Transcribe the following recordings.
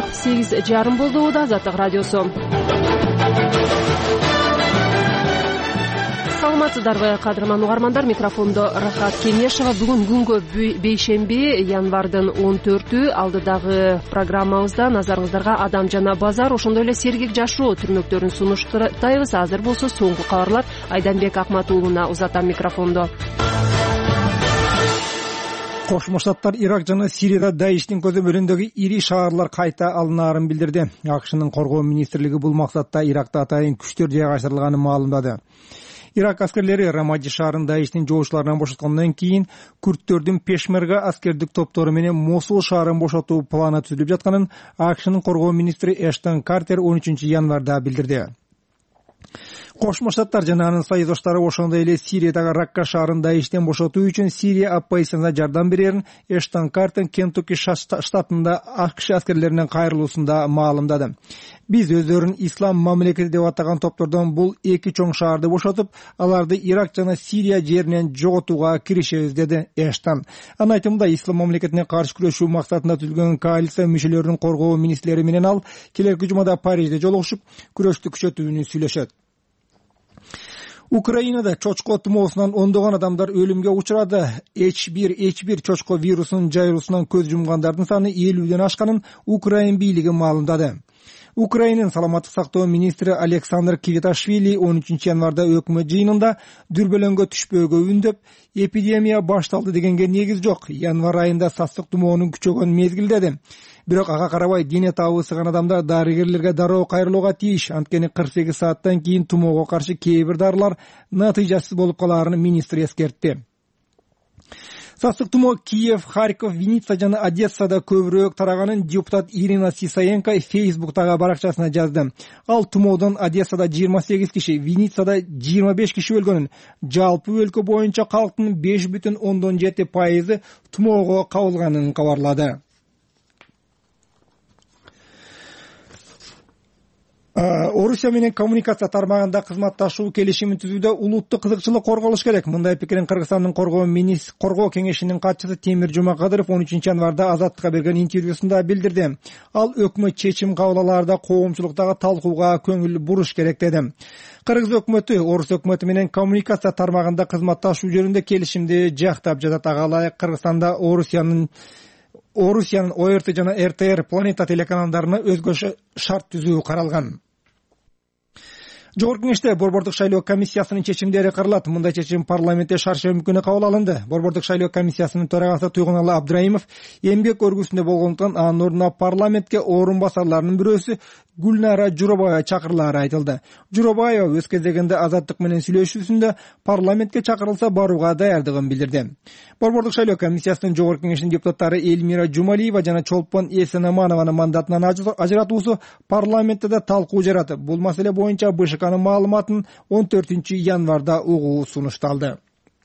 саат 8:30 болду. Азаттык радиосу. Саламатсыздарбы, кадырман угармандар, микрофондо Рахат Кеңешова. Бүгүн күнгө бейшемби, январдын 14-ü. Алдыдагы программабызда назарыңыздарга адам жана базар, ошондой эле сергек жашоо түрмөктөрүн сунуштайбыз. Азыр болсо соңку кабарлар. Айданбек Акматуулуна узатам микрофондо. Кошмо Штаттар Ирак жана Сирияда Даиштин көзөмөлүндөгү ири шаарлар кайта алынаарын билдирди. АКШнын коргоо министрлиги бул максатта Иракта атайын күчтөр жайгаштырылганын маалымдады. Ирак аскерлери Рамади шаарын Даиштин жоочуларынан бошоткондон кийин күрттөрдүн Пешмерга аскердик топтору менен Мосул шаарын бошотуу планы түзүлүп жатканын АКШнын коргоо министри Эштон Картер 13-январда билдирди. Кошмо Штаттар жана анын союздаштары ошондой эле Сириядагы Ракка шаарын Даиштен бошотуу үчүн Сирия оппозициясына жардам берерин Эштон Картер Кентукки штатында АКШ аскерлеринин кайрылуусунда маалымдады. Биз өздөрүн ислам мамлекети деп атаган топтордон бул эки чоң шаарды бошотуп, аларды Ирак жана Сирия жеринен жоготууга киришебиз, деди Эштон. Анын айтымында ислам мамлекетине каршы күрөшүү максатында түзүлгөн коалиция мүчөлөрүнүн коргоо министрлери менен ал келерки жумада Парижде жолугушуп, күрөштү күчөтүүнү сүйлөшөт. Украинада чочко тумоосунан ондогон адамдар өлүмгө учурады. H1 чочко вирусунун жайылуусунан көз жумгандардын саны 50ден ашканын Украин бийлиги маалымдады. Украинанын саламаттык сактоо министри Александр Квиташвили 13-январда өкмөт жыйынында дүрбөлөңгө түшпөөгө үндөп, эпидемия башталды дегенге негиз жок. Январ айында састык тумоонун күчөгөн мезгил деди. Бирок ага карабай дене табысыган адамдар дарыгерлерге дароо кайрылууга тийиш. Анткени 48 сааттан кийин тумоого каршы кээ бир дарылар натыйжасыз болуп калаарын министр эскертти. Састык тумоо Киев, Харьков, Винница жана Одессада көбүрөөк тараганын депутат Ирина Сисаенко Фейсбуктагы баракчасына жазды. Ал тумоодон Одессада 28 киши, Винницада 25 киши өлгөнүн, жалпы өлкө боюнча калктын 5,7% тумоого кабылганын кабарлады. Орусия менен коммуникация тармагында кызматташуу келишимин түзүүдө улуттук кызыкчылык корголуш керек. Мындай пикирин Кыргызстандын коргоо кеңешинин катчысы Темир Жумакадыров 13-январда Азаттыкка берген интервьюсунда билдирди. Ал өкмөт чечим кабыл алаарда коомчулуктагы талкууга көңүл буруш керек деди. Кыргыз өкмөтү Орус өкмөтү менен коммуникация тармагында кызматташуу жөнүндө келишимди жактап жатат. Ага ылайык Кыргызстанда Орусиянын ОРТ жана РТР Планета телеканалдарына өзгөчө шарт түзүү каралган. Жогорку кеңеште Борбордук шайлоо комиссиясынын чечимдери каралат. Мындай чечим парламентте шаршемби күнү кабыл алынды. Борбордук шайлоо комиссиясынын төрагасы Туйгуналы Абдраимов эмгек өргүсүндө болгондуктан анын ордуна парламентке орун басарларынын бирөөсү Гүлнара Журобаева чакырылаары айтылды. Журобаева өз кезегинде Азаттык менен сүйлөшүүсүндө парламентке чакырылса барууга даярдыгын билдирди. Борбордук шайлоо комиссиясынын жогорку кеңешинин депутаттары Эльмира Жумалиева жана Чолпон Эсенаманованын мандатынан ажыратуусу парламентте да талкуу жаратып, бул маселе боюнча БШКнын маалыматын 14-январда угуу сунушталды.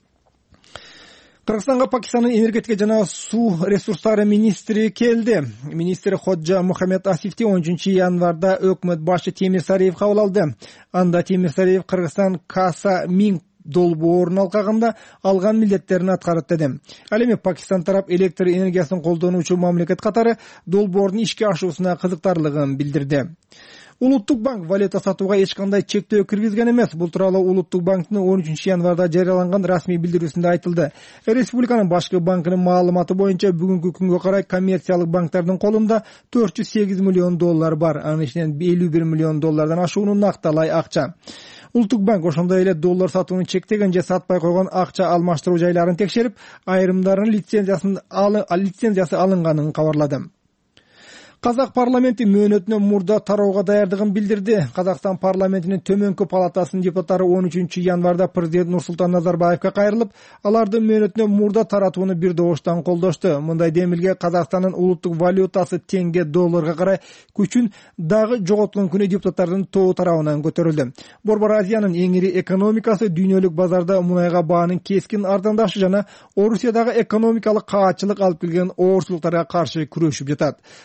Кыргызстанга Пакистандын энергетика жана суу ресурстары министри келди. Министр Ходжа Мухаммед Асифти 13-январда өкмөт башы Темир Сариев кабыл алды. Анда Темир Сариев Кыргызстан Каса Минг долбоорун алкагында алган милдеттерин аткарат деди. Ал эми Пакистан тарап электр энергиясын колдонуучу мамлекет катары долбоордун ишке ашуусуна кызыктарлыгын билдирди. Улуттук банк валюта сатууга эч кандай чектөө киргизген эмес. Бул тууралуу Улуттук банктын 13-январда жарыяланган расмий билдирүүсүндө айтылды. Республиканын башкы банкынын маалыматы боюнча бүгүнкү күнгө карай коммерциялык банктардын колунда $408 миллион бар. Анын ичинен $51 миллион ашуунун накталай акча. Улуттук банк ошондой эле доллар сатууну чектеген же сатпай койгон акча алмаштыруу жайларын текшерип, айрымдарынын лицензиясы алынганын кабарлады. Казак парламенти мөөнөтүнөн мурда тарауга даярдыгын билдирди. Казакстан парламентинин төмөнкү палатасынын депутаттары 13-январда президент Нурсултан Назарбаевка кайрылып, аларды мөөнөтүнөн мурда таратууну бир добуштан колдошту. Мындай демилге Казакстандын улуттук валютасы теңге долларга карай күчүн дагы жоготкон күнү депутаттардын тобу тарабынан көтөрүлдү. Борбор Азиянын эң ири экономикасы дүйнөлүк базарда мунайга баанын кескин арзандашы жана Орусиядагы экономикалык каатчылык алып келген оорчулуктарга каршы күрөшүп жатат. Казак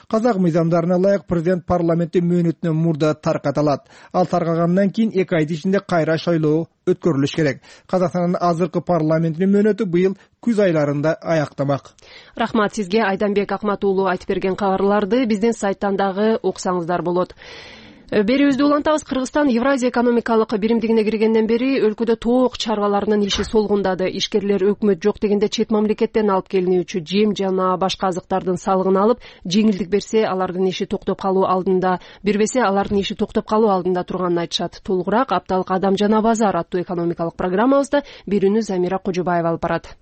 мыйзамдарына ылайык президент парламентте мөөнөтүнөн мурда таркаталат. Ал таркагандан кийин 2 айдын ичинде кайра шайлоо өткөрүлүш керек. Казакстандын азыркы парламентинин мөөнөтү быйыл күз айларында аяктамак. Рахмат сизге Айданбек Акмат уулу айтып берген кабарларды биздин сайттан дагы окусаңыздар болот. Берүүбүздү улантабыз. Кыргызстан Евразия экономикалык биримдигине киргенден бери өлкөдө тоок чарбаларынын иши солгундады. Ишкерлер өкмөт жок дегенде чет мамлекеттен алып келинүүчү жем жана башка азыктардын салыгын алып, жеңилдик берсе алардын иши токтоп калуу алдында, бербесе алардын иши токтоп калуу алдында турганын айтышат. Толугураак апталык Адам жана базар аттуу экономикалык программабызда берүүнү Замира Кожобаева алып барат.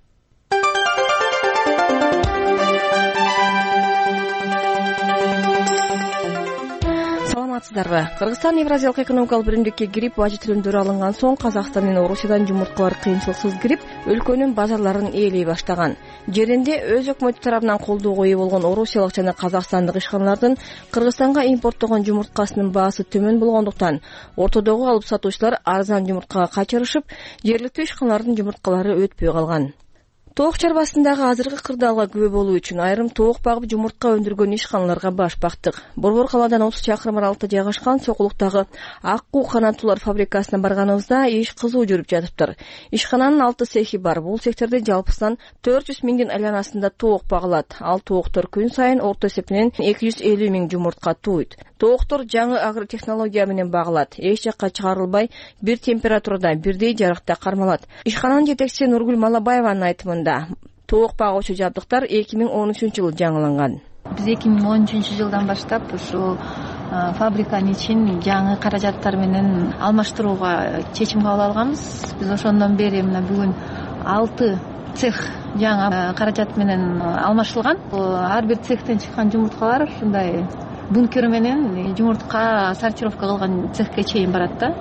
Кыргызстан Евразиялык экономикалык биримдикке кирип, бажы төлөмдөрү алынган соң Казакстан менен Орусиядан жумурткалар кыйынчылыксыз кирип, өлкөнүн базарларын ээлей баштаган. Жеринде өз өкмөтү тарабынан колдоого ээ болгон орусиялык жана казакстандык ишканалардын Кыргызстанга импорттогон жумурткасынын баасы төмөн болгондуктан, ортодогу алып сатуучулар арзан жумурткага качырышып, жергиликтүү ишканалардын жумурткалары өтпөй калган. Тоок чарбасындагы азыркы кырдаалга күбө болуу үчүн айрым тоок багып жумуртка өндүргөн ишканаларга баш бактык. Борбор калаадан 30 чакырым аралыкта жайгашкан Сокулуктагы Аккуу канаттуулар фабрикасына барганыбызда иш кызуу жүрүп жатыптыр. Ишкананын 6 цехи бар. Бул цехтерде жалпысынан 400 миңдин айланасында тоок багылат. Ал тооктор күн сайын орто эсепинен 250 миң жумуртка тууйт. Тооктор жаңы агротехнология менен багылат. Эч жакка чыгарылбай, бир температурада, бирдей жарыкта кармалат. Ишкананын жетекчиси Нургүл Малабаеванын айтымында, тоок багуучу жабдыктар 2013-жылы жаңыланган. Биз 2013 жылдан баштап ушу фабриканын ичин жаңы каражаттар менен алмаштырууга чечим кабыл алганбыз. Биз ошондон бери мына бүгүн 6 цех жаңы каражат менен алмаштырылган. Ар бир цехтен чыккан жумурткалар ушундай бункер менен жумуртка сортировка кылган цехке чейин барат да.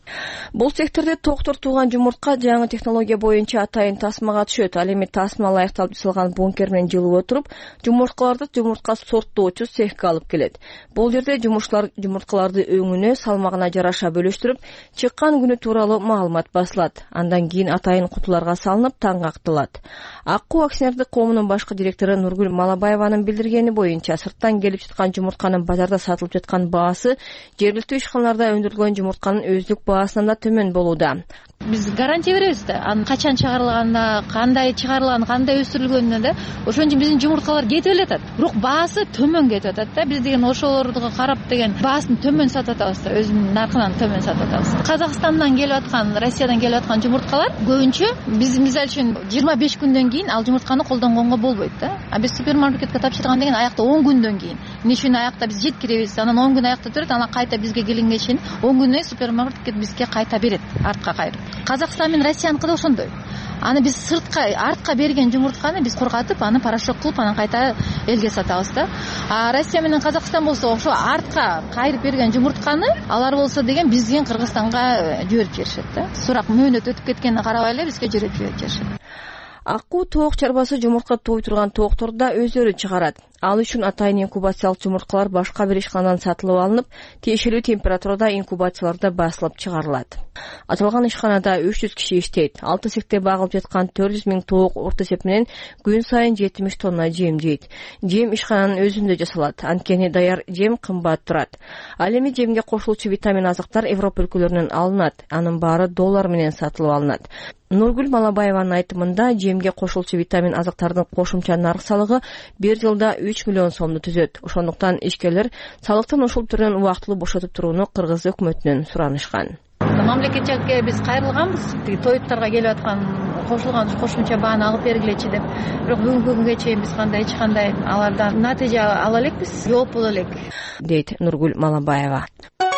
Бул цехтерде тооктор тууган жумуртка жаңы технология боюнча атайын тасмага түшөт. Ал эми тасма ылайыкталып жасалган бункер менен жылып отуруп, жумурткаларды жумуртка сорттоочу цехке алып келет. Бул жерде жумушчулар жумурткаларды өңүнө, салмагына жараша бөлүштүрүп, чыккан күнү тууралуу маалымат басылат. Андан кийин атайын кутуларга салынып, таңгактылат. Аккуу акционердик коомунун башкы директору Нургүл Малабаеванын билдиргени боюнча, сырттан келип жаткан жумуртканын базарда сатылып жаткан баасы жергиликтүү ишканаларда өндүрүлгөн жумуртканын өздүк баасынан да төмөн болууда. Биз гарантия беребиз да, анын качан чыгарылганына, кандай чыгарылган, кандай өсүрүлгөнүнө да. Ошон үчүн биздин жумурткалар кетип элетат. Бирок баасы төмөн кетип атат да. Биз деген ошолорду карап деген баасын төмөн сатып атабыз да, өзүнүн наркынан төмөн сатып атабыз. Казакстандан келип аткан, Россиядан келип аткан жумурткалар көбүнчө биз мисалы үчүн 25 күндөн кийин ал жумуртканы колдонгонго болбойт да. А биз супермаркетке тапшырган деген аякта 10 күндөн кийин. Эмне үчүн аякта биз жеткиребиз, анан 10 күн аякта турат, анан кайта бизге келинге чейин 10 күндөн супермаркетке бизге кайта берет, артка кайрып. Казакстан менен Россияныкы да ошондой. Аны биз сыртка, артка берген жумуртканы биз корготуп, аны порошок кылып, анан кайта элге сатабыз да. А Россия менен Казакстан болсо ошо артка кайрып берген жумуртканы алар болсо деген бизден Кыргызстанга жиберип жиберишет да. Сурак мөөнөт өтүп кеткенине карабай эле бизге жиберип жиберишет. Аккуу тоок чарбасы жумуртка тууй турган тоокторду да өздөрү чыгарат. Ал үчүн атайын инкубациялык жумурткалар башка бир ишканадан сатылып алынып, тиешелүү температурада инкубацияларда басылып чыгарылат. Аталган ишканада 300 киши иштейт. 6 цехте багылып жаткан 400 миң тоок орто эсеп менен күн сайын 70 тонна жем жейт. Жем ишкананын өзүндө жасалат. Анткени даяр жем кымбат турат. Ал эми жемге кошулчу витамин азыктар Европа өлкөлөрүнөн алынат. Анын баары доллар менен сатылып алынат. Нургүл Малабаеванын айтымында, жемге кошулчу витамин азыктардын кошумча нарк салыгы бир жылда 3 миллион сомду түзөт. Ошондуктан ишкерлер салыктын ушул түрүнөн убактылуу бошотуп турууну Кыргыз өкмөтүнөн суранышкан. Мамлекетке биз кайрылганбыз. Тоюттарга келип аткан кошулган кошумча бааны алып бергилечи деп. Бирок бүгүнкү күнгө чейин биз эч кандай алардан натыйжа ала элекпиз, жооп боло элек, дейт Нургүл Малабаева.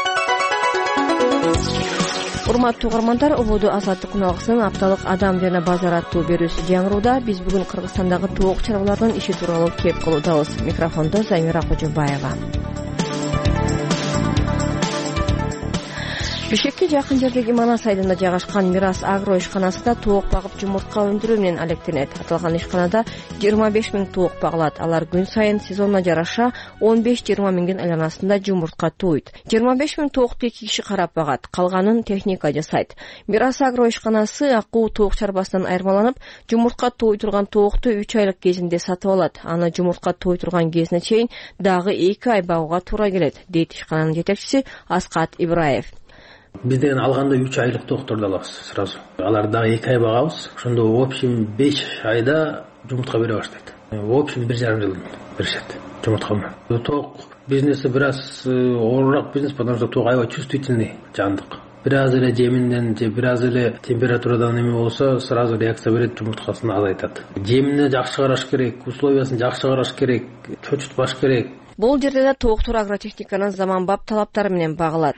Урматтуу угармандар, ободу Азаттык күнүалгысынын апталык Адам жана базар аттуу берүүсү жаңырууда. Биз бүгүн Кыргызстандагы тоок чарбалардын иши тууралуу кеп кылуудабыз. Микрофондо Замира Кожобаева. Бишкек Бишкекке жакын жердеги Манас айдында жайгашкан Мирас агро ишканасында тоок багып жумуртка өндүрүү менен алектенет. Аталган ишканада 25 000 тоок багылат. Алар күн сайын сезонуна жараша 15-20 миңдин айланасында жумуртка тууйт. 25 000 тоокту 2 киши карап багат, калганын техника жасайт. Мирас агро ишканасы акуу тоок чарбасынан айырмаланып, жумуртка тууй турган тоокту 3 айлык кезинде сатып алат. Аны жумуртка тууй турган кезине чейин дагы 2 ай багууга туура келет, дейт ишкананын жетекчиси Аскат Ибраев. Биз деген алганда 3 айлык тоокторду алабыз сразу. Алар дагы 2 ай багабыз. Ошондо в общем 5 айда жумуртка бере баштайт. В общем 1,5 жыл беришет жумуртканы. Тоок бизнеси бир аз оорураак бизнес, потому что тоок аябай чувствительный жандык. Бир аз эле жеминден же бир аз эле температурадан эме болсо сразу реакция берет, жумурткасын азайтат. Жемине жакшы караш керек, условиясын жакшы караш керек, чочутпаш керек. Бул жерде да тооктор агротехниканын заманбап талаптары менен багылат.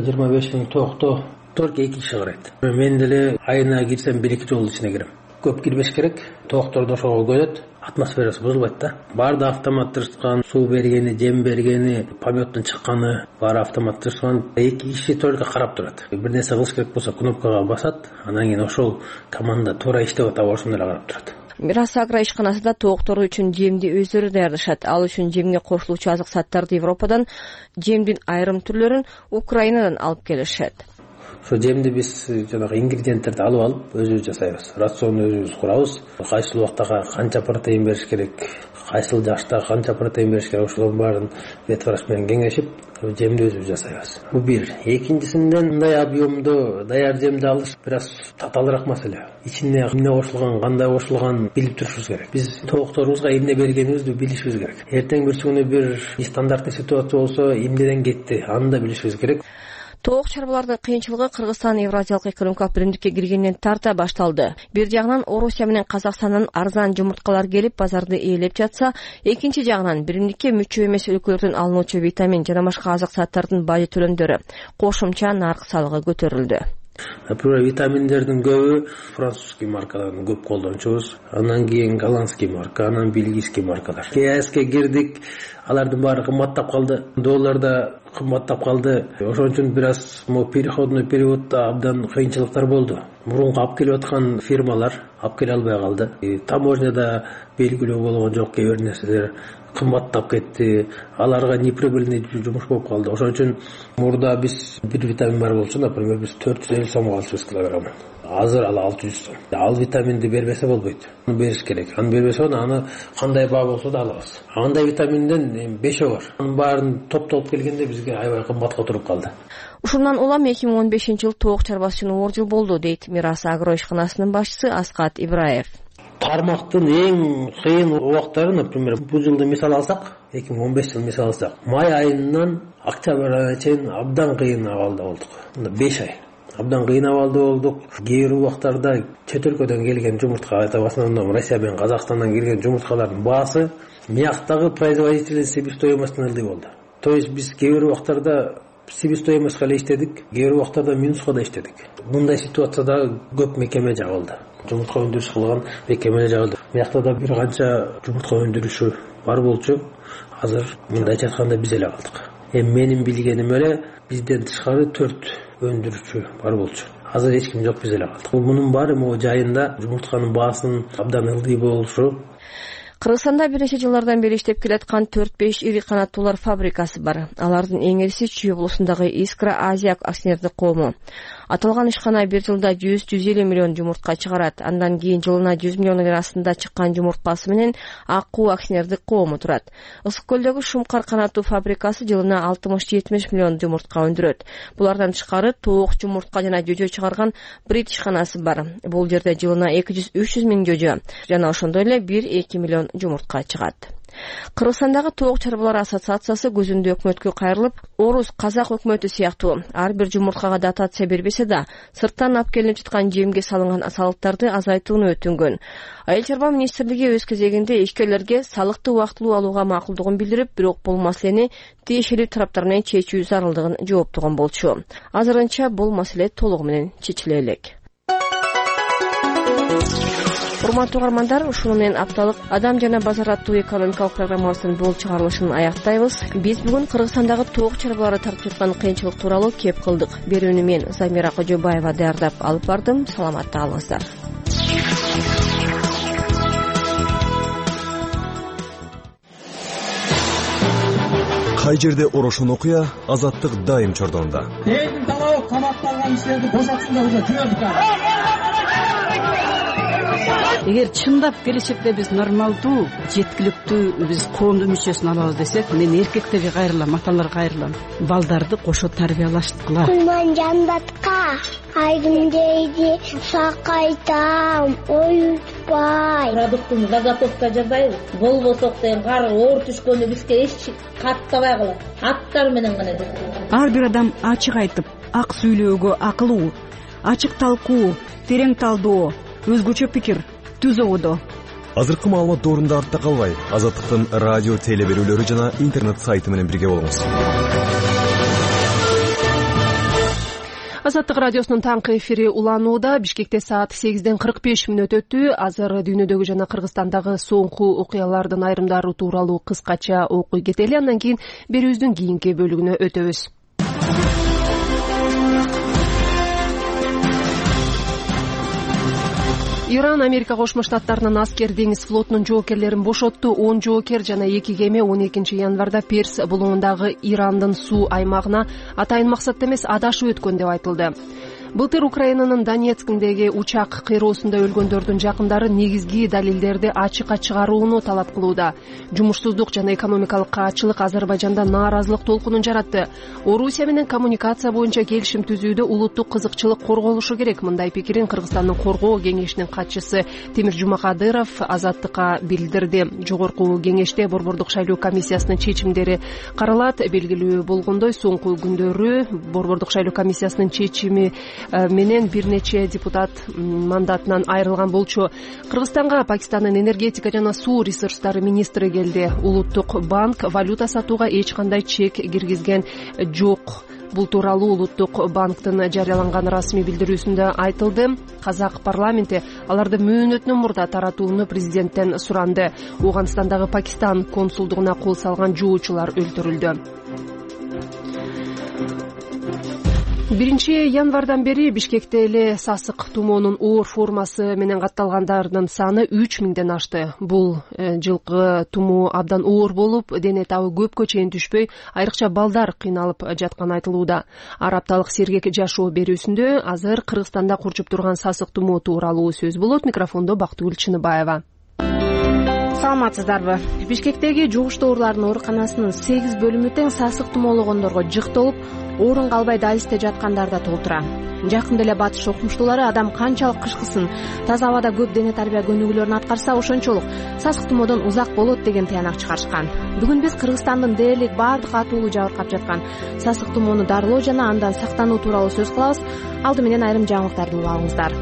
25 000 тоокто только 2 киши карайт. Мен деле айына кирсем 1-2 жолдун ичине кирем. Көп кирбеш керек. Тоокторду ошого көнөт, атмосферасы бузулбайт да. Баарды автоматташкан, суу бергени, жем бергени, пометтон чыкканы баары автоматташкан. 2 киши только карап турат. Бир нерсе кылыш керек болсо кнопкага басат, анан кийин ошол команда туура иштеп атабы ошондой эле карап турат. Мирас агро ишканасында тооктору үчүн жемди өздөрү даярдашат. Ал үчүн жемге кошулуучу азык заттарды Европадан, жемдин айрым түрлөрүн Украинадан алып келишет. Ошо жемди биз жанагы ингредиенттерди алып өзүбүз жасайбыз. Рационду өзүбүз курабыз. Кайсыл убакта канча протеин бериш керек, кайсыл жашта канча протеин бериш керек, ошолордун баарын ветврач менен кеңешип жемди өзүбүз жасайбыз. Бул бир. Экинчисинен мындай объемдо даяр жемди алыш бир аз татаалыраак маселе. Ичине эмне кошулган, кандай кошулган билип турушубуз керек. Биз тоокторубузга эмне бергенибизди билишибиз керек. Эртең бүрсүгүнө бир стандартный ситуация болсо эмнеден кетти, аны да билишибиз керек. Тоок чарбалардын кыйынчылыгы Кыргызстан Евразиялык экономикалык биримдикке киргенден тарта башталды. Бир жагынан Орусия менен Казакстандан арзан жумурткалар келип базарды ээлеп жатса, экинчи жагынан биримдикке мүчө эмес өлкөлөрдөн алынуучу витамин жана башка азык заттардын бажы төлөмдөрү, кошумча нарк салыгы көтөрүлдү. Например, витаминдердин көбү французский маркаларын көп колдончубуз. Анан кийин голландский марка, анан бельгийский маркалар. КСке кирдик, алардын баары кымбаттап калды. Доллар да кымбаттап калды. Ошон үчүн бир аз переходной периодда абдан кыйынчылыктар болду. Мурунку алып келип аткан фирмалар алып келе албай калды. Таможняда белгилүү болгон жок, кээ бир нерселер кымбаттап кетти. Аларга неприбыльный жумуш болуп калды. Ошон үчүн мурда биз бир витамин бар болчу, например, биз 450 сомго алчубуз килограммын. Азыр ал 600 сом. Ал витаминди бербесе болбойт. Аны бериш керек. Аны бербесе аны кандай баа болсо да алабыз. Андай витаминден 5 бар. Анын баарын топтолуп келгенде бизге аябай кымбатка туруп калды. Ушундан улам 2015-жыл тоок чарбасы үчүн оор жыл болду, дейт Мирас агро ишканасынын башчысы Аскат Ибраев. Тармактын эң кыйын убактары, например, бул жылды мисал алсак, 2015 жыл мисал алсак, май айынан октябрь айына чейин абдан кыйын абалда болдук. 5 ай. Абдан кыйын абалда болдук. Кээ бир убактарда чет өлкөдөн келген жумуртка, в основном Россия менен Казакстандан келген жумурткалардын баасы мияктагы производительный себестоимостун ылдый болду. То есть биз кээ бир убактарда себестоимостька эле иштедик, кээ бир убактарда минуска да иштедик. Мындай ситуацияда көп мекеме жабылды. Жумуртка өндүрүш кылган мекемелер жабылды. Миякта да бир канча жумуртка өндүрүшү бар болчу. Азыр мындайча айтканда биз эле калдык. Менин билгеним эле бизден тышкары 4 өндүрүүчү бар болчу. Азыр эч ким жок, биз эле калдык. Мунун баары могу жайында жумуртканын баасынын абдан ылдый болушу. Кыргызстанда бир нече жылдардан бери иштеп келаткан 4-5 ири канаттуулар фабрикасы бар. Алардын эң ириси Чүй облусундагы Искра Азия акционердик коому. Аталган ишкана бир жылда 100-150 миллион жумуртка чыгарат. Андан кийин жылына 100 миллиондун астында чыккан жумурткасы менен Акуу акционердик коому турат. Ысык көлдөгү Шумкар канаттуу фабрикасы жылына 60-70 миллион жумуртка өндүрөт. Булардан тышкары тоок, жумуртка жана жөжө чыгарган Брит ишканасы бар. Бул жерде жылына 200-300 миң жөжө жана ошондой эле 1-2 миллион жумуртка чыгат. Кыргызстандагы тоок чарбалар ассоциациясы көзүндө өкмөткө кайрылып, орус казак өкмөтү сыяктуу ар бир жумурткага дотация бербесе да, сырттан алып келинип жаткан жемге салынган салыктарды азайтууну өтүнгөн. Айыл чарба министрлиги өз кезегинде ишкерлерге салыкты убактылуу алууга макулдугун билдирип, бирок бул маселени тиешелүү тараптар менен чечүү зарылдыгын жооптогон болчу. Азырынча бул маселе толугу менен чечиле элек. урматтуу угармандар, ушуну менен апталык Адам жана базар аттуу экономикалык программабыздын бул чыгарылышын аяктайбыз. Биз бүгүн Кыргызстандагы тоок чарбалары тартып жаткан кыйынчылык тууралуу кеп кылдык. Берүүнү мен Замира Кожобаева даярдап алып бардым. Саламатта калыңыздар. Кай жерде орошон окуя, азаттык дайым чордонда. Элдин талабы камакталган кишилерди бошотсун деп уже жүрдүк. Эгер чындап келечекте биз нормалдуу, жеткиликтүү биз коомдун мүчөсүн алабыз десек, мен эркектерге кайрылам, аталарга кайрылам. Балдарды кошо тарбиялаштыкыла. Кулман жандатка айдым дейди, сакайтам, оютпай. Продуктун заготовка жасайбыз. Болбосок деген кар оор түшкөндө бизге эч каттабай калат. Аттар менен гана деп. Ар бир адам ачык айтып, ак сүйлөөгө акылуу, ачык талкуу, терең талдоо, өзгөчө пикир, түз ободо. Азыркы маалымат доорунда артта калбай, Азаттыктын радио теле берүүлөрү жана интернет сайты менен бирге болуңуз. Азаттык радиосунун таңкы эфири уланууда. Бишкекте саат 8:45 өттү. Азыр дүйнөдөгү жана Кыргызстандагы соңку окуялардын айрымдары тууралуу кыскача окуй кетели. Андан кийин берүүбүздүн кийинки бөлүгүнө өтөбүз. Иран Америка Кошмо Штаттарынын аскер деңиз флотунун жоокерлерин бошотту. 10 жоокер жана 2 кеме 12 январда Перс булуңундагы Ирандын суу аймагына атайын максатта эмес адашып өткөн деп айтылды. Былтыр Украинанын Донецкиндеги учак кыйроосунда өлгөндөрдүн жакындары негизги далилдерди ачыкка чыгарууну талап кылууда. Жумушсуздук жана экономикалык каачылык Азербайжанда нааразылык толкунун жаратты. Орусия менен коммуникация боюнча келишим түзүүдө улуттук кызыкчылык корголушу керек. Мындай пикирин Кыргызстандын коргоо кеңешинин катчысы Темир Жумакадыров Азаттыкка билдирди. Жогорку кеңеште Борбордук шайлоо комиссиясынын чечимдери каралат. Белгилүү болгондой, соңку күндөрү Борбордук шайлоо комиссиясынын чечими менен бир нече депутат мандатынан айрылган болчу. Кыргызстанга Пакистандын энергетика жана суу ресурстары министри келди. Улуттук банк валюта сатууга эч кандай чек киргизген жок. Бул тууралуу Улуттук банктын жарыяланган расмий билдирүүсүндө айтылды. Казак парламенти аларды мөөнөтүнөн мурда таратууну президенттен суранды. Ооганстандагы Пакистан консулдугуна кол салган жоочулар өлтүрүлдү. 1 январдан бери Бишкекте эле сасык тумоонун оор формасы менен катталгандардын саны 3000ден ашты. Бул жылкы тумоо абдан оор болуп, дене табы көпкө чейин түшпөй, айрыкча балдар кыйналып жатканы айтылууда. Ар апталык сергек жашоо берүүсүндө азыр Кыргызстанда курчуп турган сасык тумоо тууралуу сөз болот. Микрофондо Бактыгүл Чыныбаева. Саламатсыздарбы? Бишкектеги жугуш ооруларынын ооруканасынын 8 бөлүмү тең сасык тумоологондорго жыкталып, орун калбай дalizде жаткандар да толтура. Жакында эле батыш окумуштуулары адам канчалык кышкысын, таза абада көп дене тарбия көнүгүүлөрүн аткарса, ошончолук сасык тумоодон узак болот деген таянак чыгарышкан. Бүгүн биз Кыргызстандын дээрлик баардык атуулуу жабыркап жаткан сасык тумоону дарылоо жана андан сактануу тууралуу сөз кылабыз. Алды менен айрым жаңылыктарды угуп алыңыздар.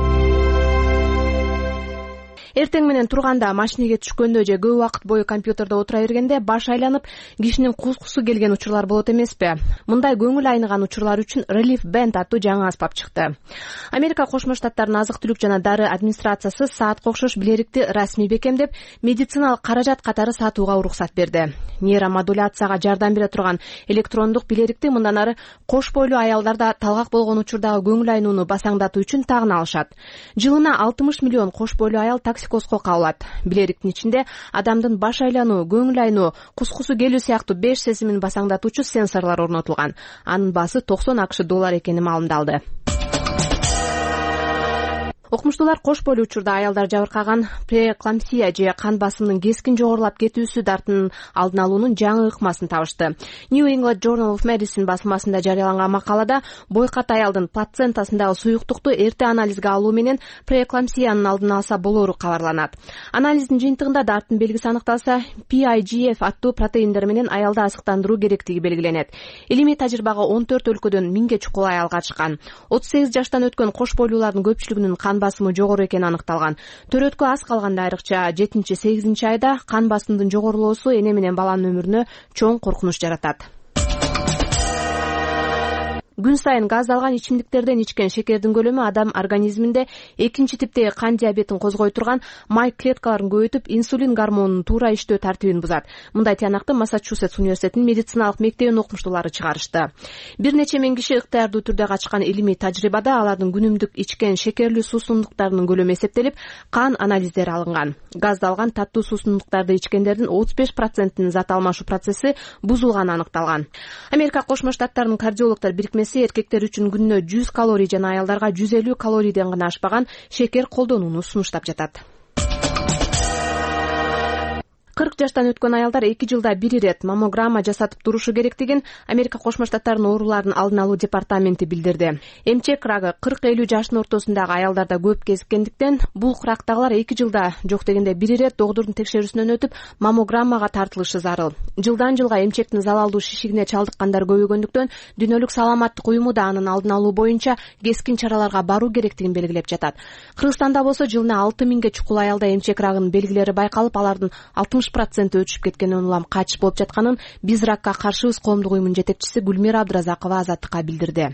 Эртең менен турганда, машинеге түшкөндө же көп убакыт бою компьютерде отура бергенде баш айланып, кишинин кускусу келген учурлар болот эмеспи? Мындай көңүл айныган учурлар үчүн Relief Band аттуу жаңы аспап чыкты. Америка Кошмо Штаттарынын азык-түлүк жана дары администрациясы саатка окшош билерикти расмий бекемдеп, медициналык каражат катары сатууга уруксат берди. Нейромодуляцияга жардам бере турган электрондук билерикти мындан ары кош бойлуу аялдар да талгак болгон учурдагы көңүл айнууну басаңдатуу үчүн тагына алышат. Жылына 60 миллион кош бойлуу аял токсикозго кабылат. Билериктин ичинде адамдын баш айлануу, көңүл айнуу, кускусу келүү сыяктуу 5 сезимин басаңдатуучу сенсорлор орнотулган. Анын баасы $90 экени маалымдалды. Окумуштуулар кош бойлуу учурда аялдар жабыркаган преэклампсия же кан басымынын кескин жогорулап кетүүсү дартынын алдын алуунун жаңы ыкмасын табышты. New England Journal of Medicine басылмасында жарыяланган макалада бойкат аялдын плацентасындагы суюктукту эрте анализге алуу менен преэклампсиянын алдын алса болору кабарланат. Анализдин жыйынтыгында дарттын белгиси аныкталса, PIGF аттуу протеиндер менен аялды азыктандыруу керектиги белгиленет. Илимий тажрыйбага 14 өлкөдөн 1000ге чукул аял катышкан. 38 жаштан өткөн кош бойлуулардын көпчүлүгүнүн кан басымы жогору экени аныкталган. Төрөткө аз калганда, айрыкча 7-8 айда кан басымдын жогорулоосу эне менен баланын өмүрүнө чоң коркунуч жаратат. Күн сайын газдалган ичимдиктерден ичкен шекердин көлөмү адам организминде экинчи типтеги кан диабетин козгой турган май клеткаларын көбөйтүп, инсулин гормонунун туура иштөө тартибин бузат. Мындай тыянакты Массачусетс университетинин медициналык мектебинин окумуштуулары чыгарышты. Бир нече миң киши ыктыярдуу түрдө качкан илимий тажрыйбада алардын күнүмдүк ичкен шекерлүү суусундуктарынын көлөмү эсептелип, кан анализдери алынган. Газдалган таттуу суусундуктарды ичкендердин 35%-нин зат алмашуу процесси бузулганы аныкталган. Америка Кошмо Штаттарынын кардиологдор бирикмеси эркектер үчүн күнүнө 100 калорий жана аялдарга 150 калорийден гана ашпаган шекер колдонууну сунуштап жатат. 40 жаштан өткөн аялдар 2 жылда 1 ирет маммограмма жасатып турушу керектигин Америка Кошмо Штаттарынын оорулардын алдын алуу департаменти билдирди. Эмчек рагы 40-50 жаштын ортосундагы аялдарда көп кезиккендиктен, бул курактагылар 2 жылда жок дегенде 1 ирет доктурдун текшерүүсүнөн өтүп маммограммага тартылышы зарыл. Жылдан жылга эмчектин залалдуу шишигине чалдыккандар көбөйгөндүктөн Дүйнөлүк саламаттык уюму да анын алдын алуу боюнча кескин чараларга баруу керектигин белгилеп жатат. Кыргызстанда болсо жылына 6000ге чукул аялда эмчек рагынын белгилери байкалып, алардын 60% өчүп кеткенин улам качыш болуп жатканын Биз ракка каршыбыз коомдук уюмунун жетекчиси Гүлмира Абдыразакова Азаттыкка билдирди.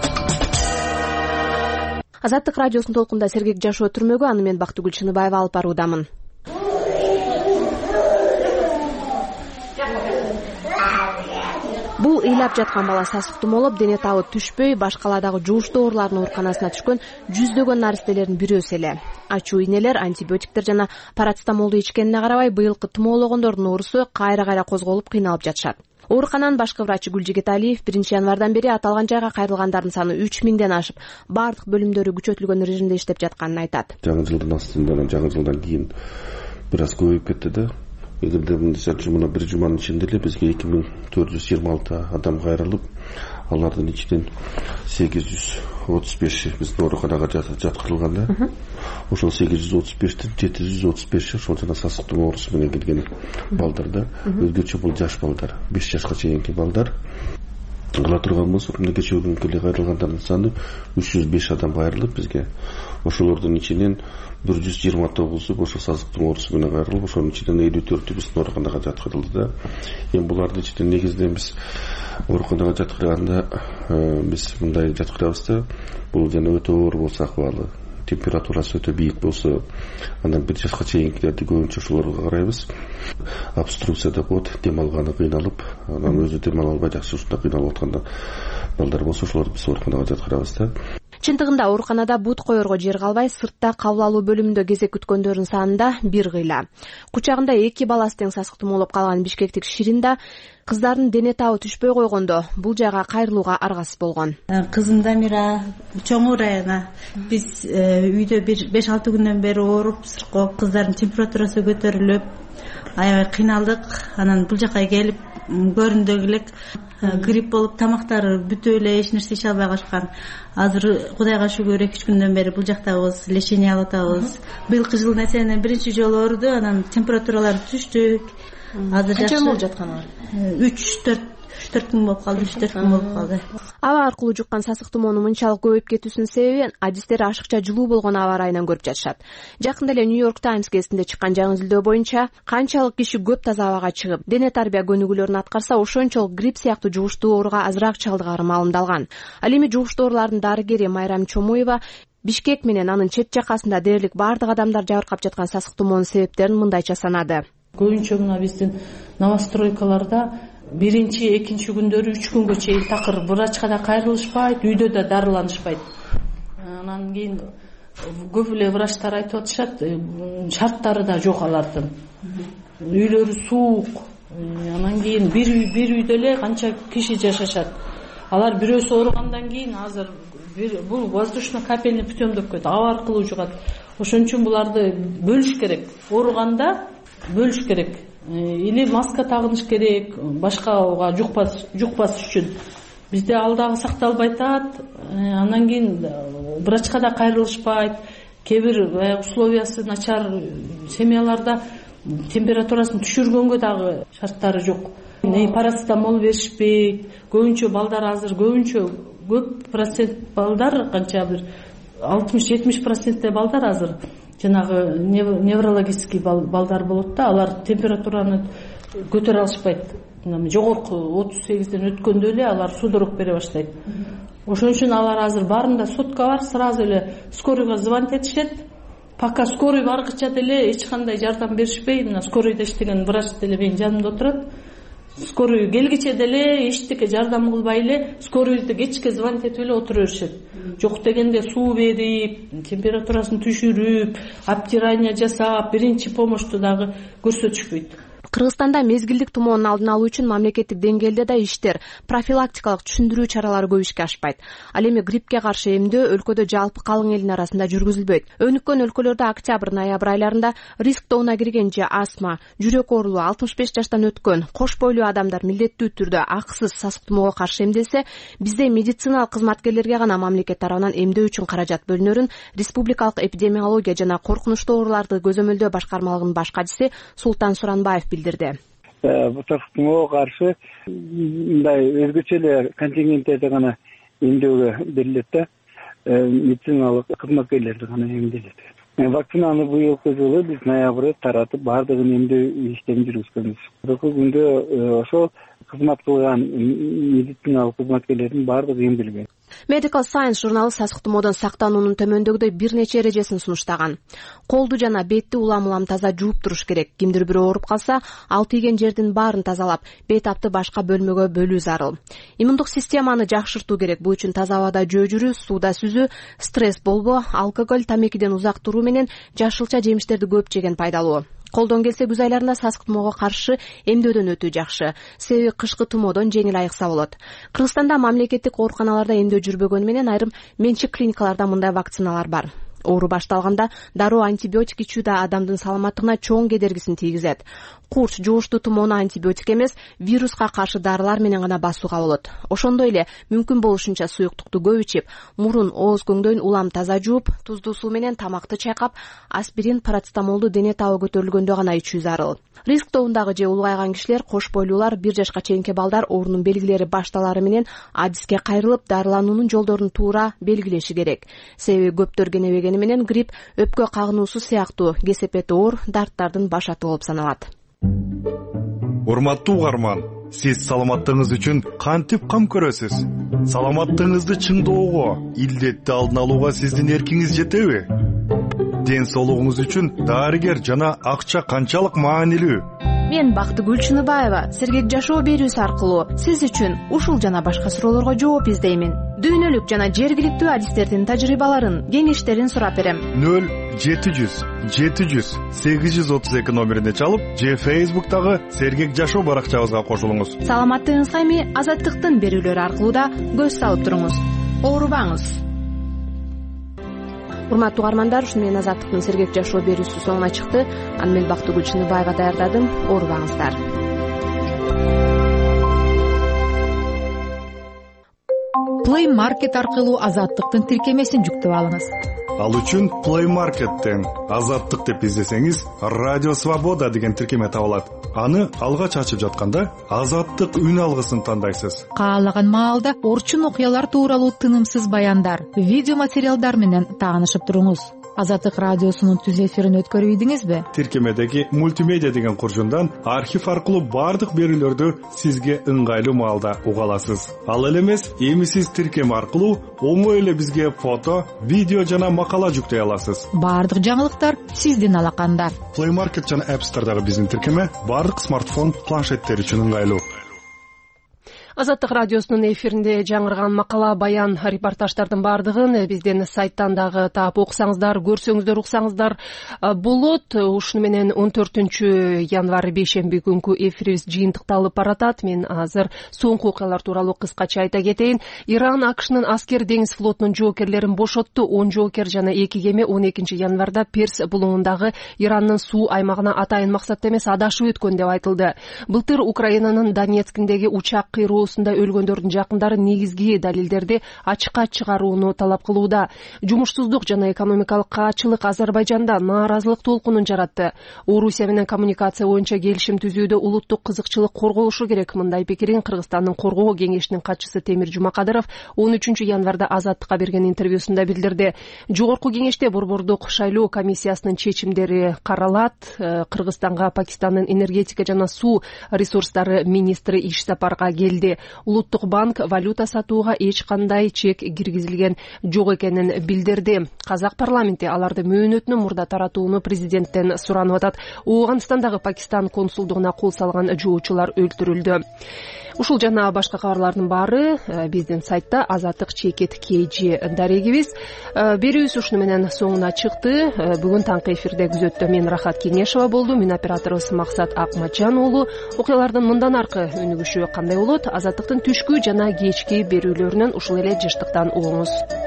Азаттык радиосунун толкунда сергек жашоо түрмөгү, аны мен Бактыгүл Чыныбаева алып баруудамын. Бул ыйлап жаткан бала сасык тумоолоп, дене табы түшпөй, баш каладагы жугуштуу оорулардын ооруканасына түшкөн жүздөгөн наристелердин бирөөсү эле. Ачууийнелер, антибиотиктер жана парацетамолду ичкенине карабай, быйылкы тумоологондордун оорусу кайра козголуп кыйналып жатышат. Оорукананын башкы врачы Гүлжигит Алиев 1-январдан бери аталган жайга кайрылгандардын саны 3000ден ашып, бардык бөлүмдөрү күчөтүлгөн режимде иштеп жатканын айтат. Жаңы жылдын астынан, жаңы жылдан кийин бир аз көбөйүп кетти да. Эгерде мына бир жуманын ичинде эле бизге 2426 адам кайрылып, алардын ичинен 835 биздин ооруканага жаткырылган да. Ошол 835тен 735 ошол жана сасык тумоо оорусу менен келген балдар да. Өзгөчө бул жаш балдар, 5 жашка чейинки балдар. Ала турган болсок, мына кечээ күнкү эле кайрылгандардын саны 305 адам кайрылып бизге. Ошолордун ичинен 129 ошо сасык тумоо оорусу менен кайрылып, ошонун ичинен 54 биздин ооруканага жаткырылды да. Эми булардын ичинен негизинен биз ооруканага жаткырганда биз мындай жаткырабыз да. Бул жана өтө оор болсо акыбалы, температурасы өтө бийик болсо, андан 1 жашка чейинкилерди көбүнчө ошолорго карайбыз. Обструкция деп коет, дем алганы кыйналып, анан өзү дем ала албай жакшы ушунда кыйналып атканда балдар болсо, ошолорду биз ооруканага жаткырабыз да. Чындыгында ооруканада бут коерго жер калбай, сыртта кабыл алуу бөлүмүндө кезек күткөндөрдүн санында бир кыйла. Кучагында 2 баласы тең сасык тумоолоп калган бишкектик Ширин да кыздардын дене табы түшпөй койгондо бул жайга кайрылууга аргасыз болгон. Кызым Дамира чоң урайына биз үйдө 5-6 күндөн бери ооруп, сыркоп, кыздардын температурасы көтөрүлүп, аябай кыйналдык. Анан бул жака келип көрүндөгү элек грипп болуп, тамактары бүтүп эле эч нерсе иче албай калышкан. Азыр Кудайга шүгүр 2-3 күндөн бери бул жактабыз, лечение алып атабыз. Быйылкы жылдын эсебинен биринчи жолу ооруду, анан температуралары түштү. Азыр жакшы болуп жаткан. 3-4 күн болуп калды, 3-4 күн болуп калды. Аба аркылуу жуккан сасык тумоонун мынчалык көбөйүп кетүүсүнүн себеби адистер ашыкча жылуу болгон аба ырайынан көрүп жатышат. Жакында эле Нью-Йорк Таймс гезитинде чыккан жаңы изилдөө боюнча, канчалык киши көп таза абага чыгып, дене тарбия көнүгүүлөрүн аткарса, ошончолук грипп сыяктуу жугуштуу ооруга азыраак чалдыгары маалымдалган. Ал эми жугуштуу оорулардын дарыгери Майрам Чомуева Бишкек менен анын чет жакасында дээрлик бардык адамдар жабыркап жаткан сасык тумоонун себептерин мындайча санады. Көбүнчө мына биздин новостройкаларда биринчи, экинчи күндөрү 3 күнгө чейин такыр врачка да кайрылышпайт, үйдө да дарыланышпайт. Анан кийин көп эле врачтар айтып атышат, шарттары да жок алардын. Үйлөрү суук. Анан кийин бир үйдө эле канча киши жашашат. Алар бирөөсү ооругандан кийин азыр бул воздушно-капельный путем деп коет, аба аркылуу жугат. Ошон үчүн буларды бөлүш керек. Ооруганда бөлүш керек. Или маска тагыныш керек, башкага жукпас үчүн. Бизде ал дагы сакталбай атат. Анан кийин врачка да кайрылышпайт. Кээ бир условиясы начар семьяларда температурасын түшүргөнгө дагы шарттары жок. Парацетамол беришпейт. Көбүнчө балдар азыр көп процент балдар, канча бир 60-70% балдар азыр жанагы неврологический балдар болот да, алар температураны көтөрө алышпайт. Жогорку 38ден өткөндө эле алар судорог бере баштайт. ошон үчүн алар азыр баарында сотка бар, сразу эле скорыйга звонить этишет. Пока скорый баргыча деле эч кандай жардам беришпей, мына скорыйда иштеген врач деле менин жанымда отурат. Скорый келгиче деле эчтеке жардам кылбай эле скорыйды кечке звонить этип эле отура беришет. Жок дегенде суу берип, температурасын түшүрүп, обтирание жасап, биринчи помощту дагы көрсөтүшпөйт. Кыргызстанда мезгилдик тумоонун алдын алуу үчүн мамлекеттик деңгээлде да иштер, профилактикалык түшүндүрүү чаралары көп ишке ашпайт. Ал эми гриппке каршы эмдөө өлкөдө жалпы калың элдин арасында жүргүзүлбөйт. Өнүккөн өлкөлөрдө октябрь-ноябрь айларында риск тобуна кирген же астма, жүрөк оорулуу, 65 жаштан өткөн, кош бойлуу адамдар милдеттүү түрдө акысыз сасык тумоого каршы эмделсе, бизде медициналык кызматкерлерге гана мамлекет тарабынан эмдөө үчүн каражат бөлүнөрүн Республикалык эпидемиология жана коркунучтуу ооруларды көзөмөлдөө башкармалыгынын баш катчысы Султан Суранбаев билдирди. Бул тумоого каршы мындай өзгөчө эле контингенттерди гана эмдөөгө берилет да, медициналык кызматкерлерди гана эмделет. Вакцинаны быйылкы жылы биз ноябрда таратып баардыгын эмдөө иштерин жүргүзгөнбүз. Бүгүнкү күндө ошол кызмат кылган медициналык кызматкерлердин баардыгы эмделген. Medical Science журналы сасык тумоодон сактануунун төмөндөгүдөй бир нече эрежесин сунуштаган. Колду жана бетти улам-улам таза жууп туруш керек. Кимдир бирөө ооруп калса, ал тийген жердин баарын тазалап, бет апты башка бөлмөгө бөлүү зарыл. Иммундук системаны жакшыртуу керек. Бул үчүн таза абада жөө жүрүү, сууда сүзүү, стресс болбоо, алкоголь, тамекиден узак туруу менен жашылча жемиштерди көп жеген пайдалуу. Колдон келсе күз айларында сасык тумоого каршы эмдөөдөн өтүү жакшы. Себеби кышкы тумоодон жеңил айыкса болот. Кыргызстанда мамлекеттик ооруканаларда эмдөө жүрбөгөнү менен айрым менчик клиникаларда мындай вакциналар бар. Оору башталганда дароо антибиотик ичүү да адамдын саламаттыгына чоң кедергисин тийгизет. Курч, жугуштуу тумоону антибиотик эмес, вируска каршы дарылар менен гана басууга болот. Ошондой эле мүмкүн болушунча суюктукту көп ичип, мурун, ооз көңдөйүн улам таза жууп, туздуу суу менен тамакты чайкап, аспирин, парацетамолду дене табы көтөрүлгөндө гана ичүү зарыл. Риск тобундагы же улгайган кишилер, кош бойлуулар, 1 жашка чейинки балдар оорунун белгилери башталары менен адиске кайрылып, дарылануунун жолдорун туура белгилеши керек. Себеби көптөр кенебегени менен грипп, өпкө кагынуусу сыяктуу кесепети оор дарттардын башаты болуп саналат. Урматтуу угарман, сиз саламаттыгыңыз үчүн кантип кам көрөсүз? Саламаттыгыңызды чыңдоого, илдетти алдын алууга сиздин эркиңиз жетеби? Ден соолугуңуз үчүн дарыгер жана акча канчалык маанилүү? Мен Бактыгүл Чыныбаева сергек жашоо берүүсү аркылуу сиз үчүн ушул жана башка суроолорго жооп издеймин. Дүйнөлүк жана жергиликтүү адистердин тажрыйбаларын, кеңештерин сурап берем. 0700 700 832 номерине чалып, же Facebook'тагы сергек жашоо баракчабызга кошулуңуз. Саламаттыгыңызга эми Азаттыктын берүүлөрү аркылуу да көз салып туруңуз. Оорубаңыз. Урматтуу угармандар, ушуну менен Азаттыктын сергек жашоо берүүсү соңуна чыкты. Аны мен Бактыгүл Чыныбаева даярдадым. Оорубаңыздар. Play Market аркылуу Азаттыктын тиркемесин жүктөп алыңыз. Ал үчүн Play Market'тен Азаттык деп издесеңиз, Радио Свобода деген тиркеме табылат. Аны алгач ачып жатканда Азаттык үн алгысын тандайсыз. Каалаган маалда орчун окуялар тууралуу тынымсыз баяндар, видео материалдар менен таанышып туруңуз. Азаттык радиосунун түз эфирин өткөрүп ийдиңизби? Тиркемедеги мультимедиа деген куржундан архив аркылуу бардык берүүлөрдү сизге ыңгайлуу маалда уга аласыз. Ал эле эмес, эми сиз тиркеме аркылуу оңой эле бизге фото, видео жана макала жүктөй аласыз. Бардык жаңылыктар сиздин алаканда. Play Market жана App Store'дагы биздин тиркеме бардык смартфон, планшеттер үчүн ыңгайлуу. Азаттык радиосунун эфиринде жаңырган макала, баян, репортаждардын бардыгын биздин сайттан дагы таап окусаңыздар, көрсөңүздөр, уксаңыздар болот. Ушуну менен 14 январь бейшемби күнкү эфирибиз жыйынтыкталып баратат. Мен азыр соңку окуялар тууралуу кыскача айта кетейин. Иран АКШнын аскер деңиз флотунун жоокерлерин бошотту. 10 жоокер жана 2 кеме 12 январда Перс булуңундагы Ирандын суу аймагына атайын максатта эмес адашып өткөн деп айтылды. Былтыр Украинанын Донецкиндеги учак кыйроо өлгөндөрдүн жакындары негизги далилдерди ачыкка чыгарууну талап кылууда. Жумушсуздук жана экономикалык каачылык Азербайжанда нааразылык толкунун жаратты. Орусия менен коммуникация боюнча келишим түзүүдө улуттук кызыкчылык корголушу керек. Мындай пикирин Кыргызстандын коргоо кеңешинин катчысы Темир Жумакадыров 13 январда Азаттыкка берген интервьюсунда билдирди. Жогорку кеңеште борбордук шайлоо комиссиясынын чечимдери каралат. Кыргызстанга Пакистандын энергетика жана суу ресурстары министри иш сапарга келди. эле улуттук банк валюта сатууга эч кандай чек киргизилген жок экенин билдирди. Казак парламенти аларды мөөнөтүнөн мурда таратууну президенттен суранып атат. Ооганстандагы Пакистан консулдугуна кол салган жоочулар өлтүрүлдү. Ушул жана башка кабарлардын баары биздин сайтта Азаттык чекит KG дарегибиз. Берүүбүз ушуну менен соңуна чыкты. Бүгүн таңкы эфирде күзөттө мен Рахат Кеңешова болду. Мен операторубуз Максат Акматжан уулу. Окуялардын мындан аркы өнүгүшү кандай болот? Азаттыктын түшкү жана кечки берүүлөрүнөн ушул эле жыштыктан угуңуз.